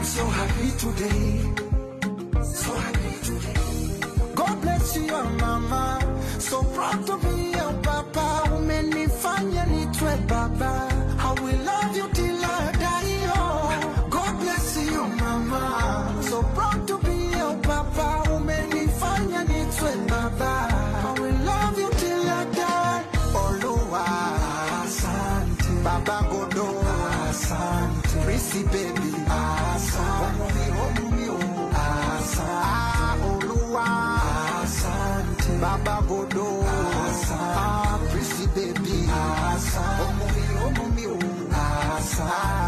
I'm so happy today. So happy today. God bless you, your mama. So proud to be your papa. Umenifanya nitwe baba. I will love you till I die. Oh. God bless you, your mama. So proud to be your papa. Umenifanya nitwe baba. I will love you till I die. Oluwa, asante. Baba Godo, asante. Prissy baby, asante. Omumi, asante. Oluwa, asante. Baba Godo, asante. Prissy baby, asante. Omumi, asante.